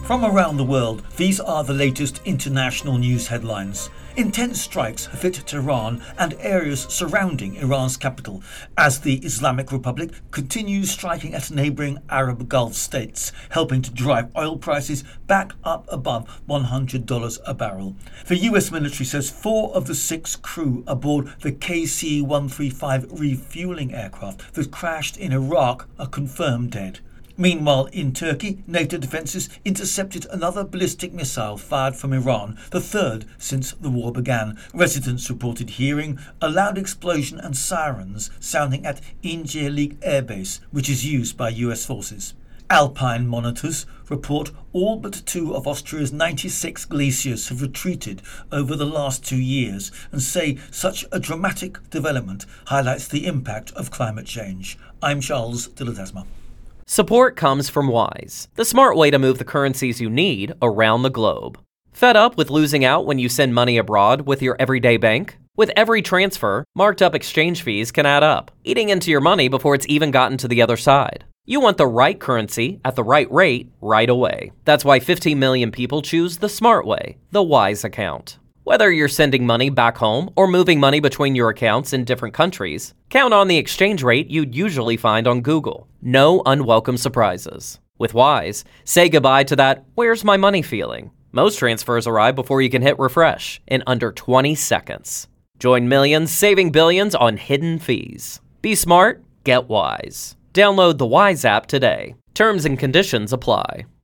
From around the world, these are the latest international news headlines. Intense strikes have hit Tehran and areas surrounding Iran's capital as the Islamic Republic continues striking at neighbouring Arab Gulf states, helping to drive oil prices back up above $100 a barrel. The US military says 4 of the 6 crew aboard the KC-135 refueling aircraft that crashed in Iraq are confirmed dead. Meanwhile, in Turkey, NATO defences intercepted another ballistic missile fired from Iran, the third since the war began. Residents reported hearing a loud explosion and sirens sounding at Incirlik Air Base, which is used by US forces. Alpine monitors report all but 2 of Austria's 96 glaciers have retreated over the last 2 years and say such a dramatic development highlights the impact of climate change. I'm Charles de Ledesma. Support comes from Wise, the smart way to move the currencies you need around the globe. Fed up with losing out when you send money abroad with your everyday bank? With every transfer, marked up exchange fees can add up, eating into your money before it's even gotten to the other side. You want the right currency at the right rate right away. That's why 15 million people choose the smart way, the Wise account. Whether you're sending money back home or moving money between your accounts in different countries, count on the exchange rate you'd usually find on Google. No unwelcome surprises. With Wise, say goodbye to that "where's my money" feeling. Most transfers arrive before you can hit refresh in under 20 seconds. Join millions saving billions on hidden fees. Be smart, get Wise. Download the Wise app today. Terms and conditions apply.